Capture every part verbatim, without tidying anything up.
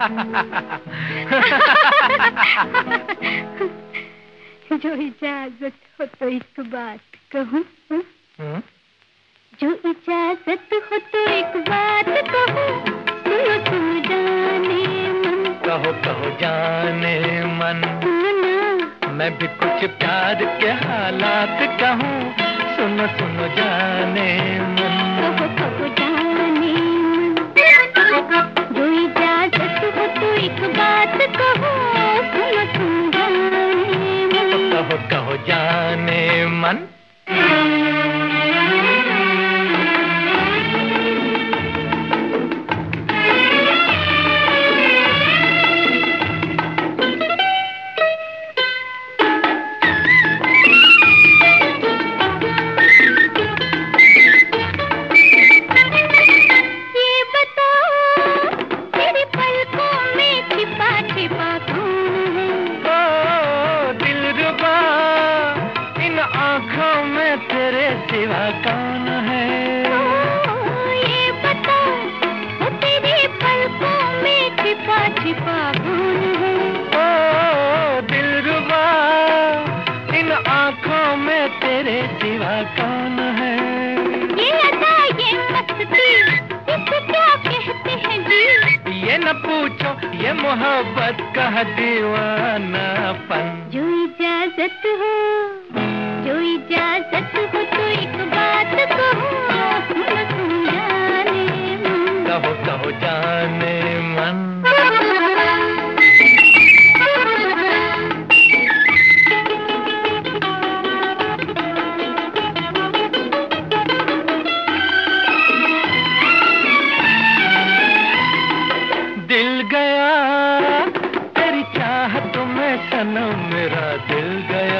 जो इजाजत हो तो एक बात कहूँ। जो इजाजत हो तो एक बात कहूँ, सुनो सुनो जाने मन। कहो कहो जाने मन, सुनो मैं भी कुछ प्यार के हालात कहूँ, सुनो सुनो जाने मन। कहो कहो जाने मन, जो इजाजत हो तो एक बात कहूँ, सुनो सुनो जाने मन। कहो कहो जाने मन। तेरे सिवा कौन है? ओ, ये बता, वो तेरी पलकों में छिपा छिपा कौन है? ओ दिलरुबा, इन आँखों में तेरे सिवा कौन है? ये अदा ये मस्ती, इसे क्या कहते हैं जी? ये न पूछो, ये मोहब्बत का दीवानापन। जो इजाजत हो, जो इजाजत हो तो एक बात कहूँ, सुनो सुनो जाने मन। कहो कहो जाने मन। दिल गया तेरी चाहत में सनम, मेरा दिल गया।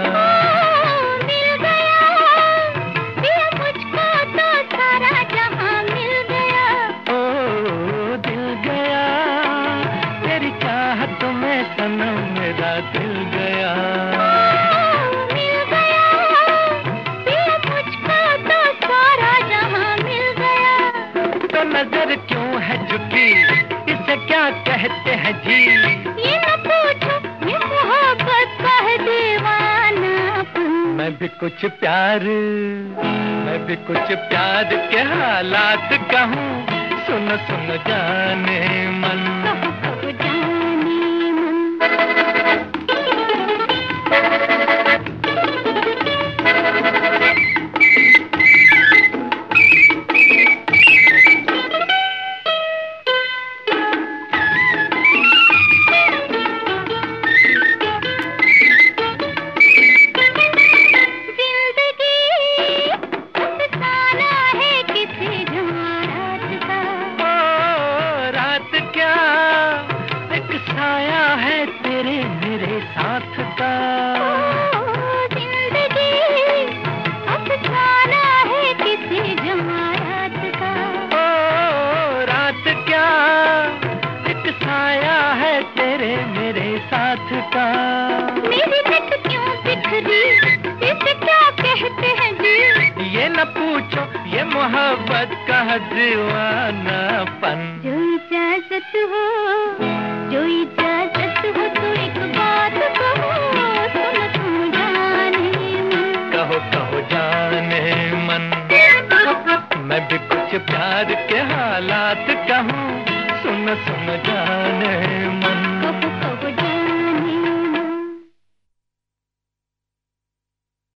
मेरा दिल गया, मिल गया, दिल मुझको तो सारा जहां मिल गया। तो नजर क्यों है झुकी, इसे क्या कहते हैं जी? ये न पूछो, ये मोहब्बत का है दीवानापन। मैं भी कुछ प्यार, मैं भी कुछ प्यार के हालात कहूँ, सुनो सुनो जाने मन। कहो कहो जाने मन। साया है तेरे मेरे साथ का, जिंदगी अफसाना है किसी जमात का। ओ रात क्या एक साया है तेरे मेरे साथ का। मेरी नट क्यों बिखरी, इसे क्या कहते हैं जी? ये न पूछो, ये मोहब्बत का दीवानापन। जो इजाजत हो, जो इजाजत हो तो एक बात कहो, सुनो सुनो जाने मन। कहो कहो जाने मन, मैं भी कुछ प्यार के हालात कहूँ, सुनो सुनो जाने